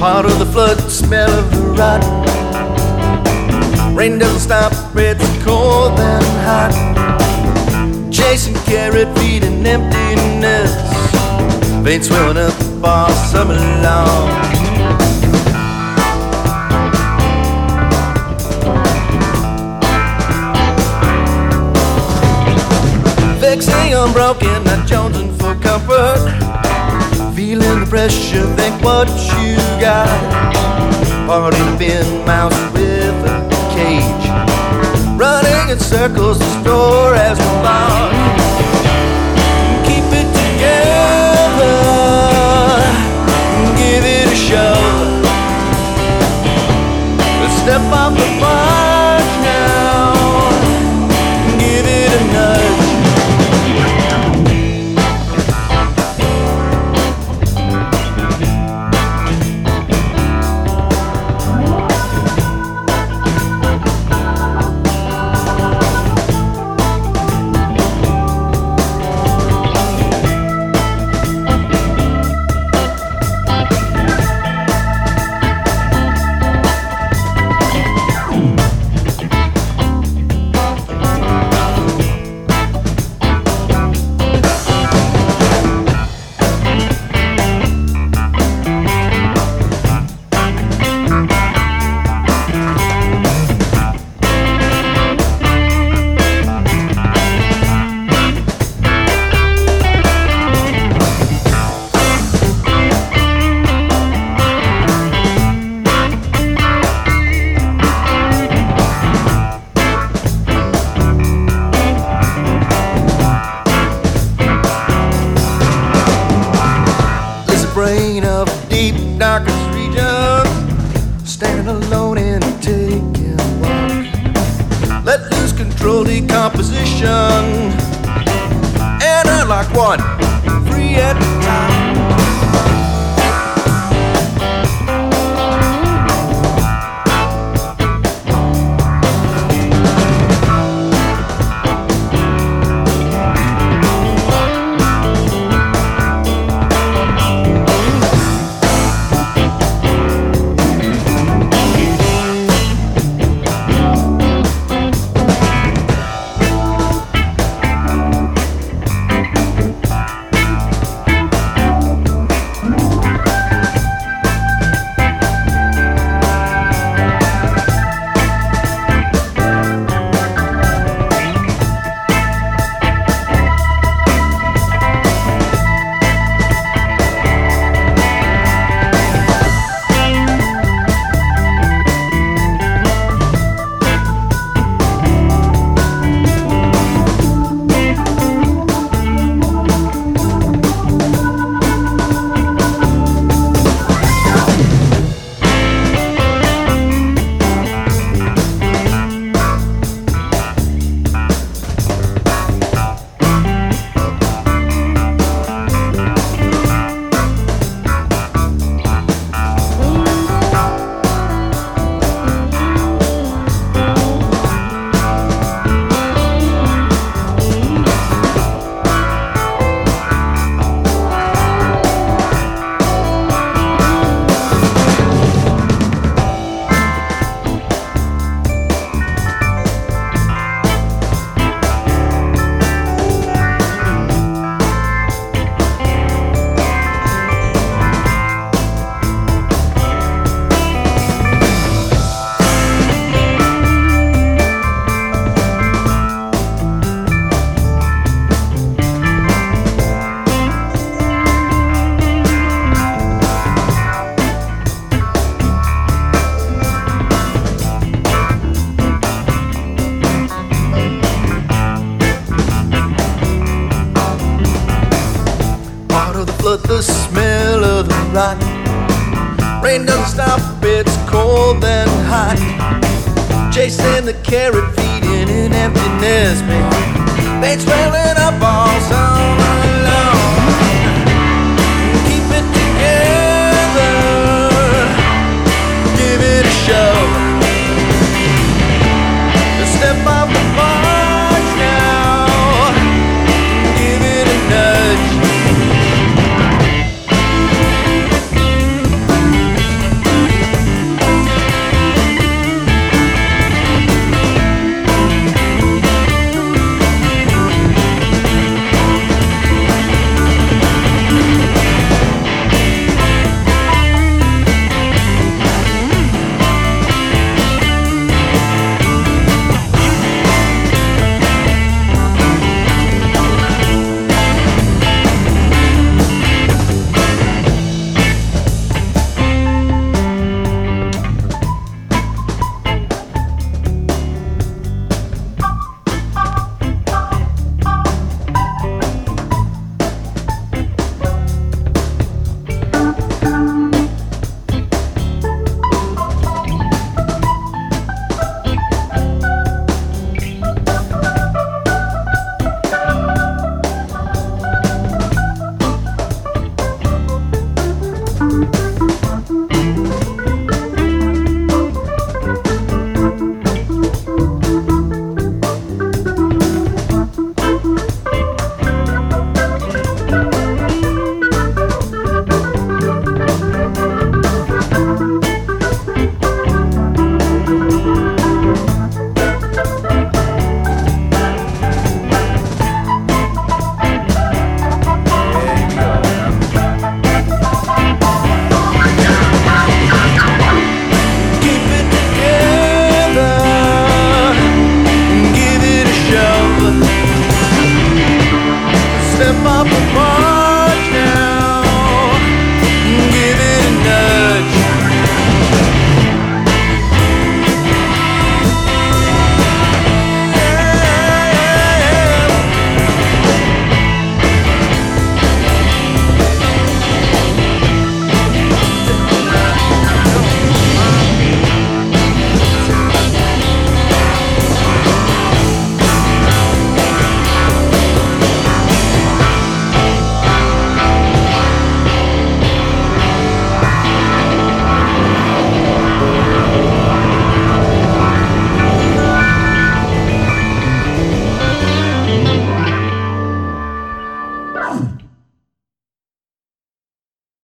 Part of the flood, the smell of the rot. Rain doesn't stop, it's cold and hot. Chasing carrot feet in emptiness. Veins swelling up all summer long. Vexing, unbroken, not jonesing for comfort. Feeling the pressure, think what you got. Party to bin, mouse with a cage. Running in circles, the store has no bar. Keep it together, give it a shove. Let's step off the march now, give it a nudge. Brain of deep, darkest regions, standing alone and taking a walk. Let loose, control decomposition, enter like one, free at the top. The smell of the rot. Rain doesn't stop, it's cold and hot. Chasing the carrot feet in emptiness, baby. Veins swelling up all summer.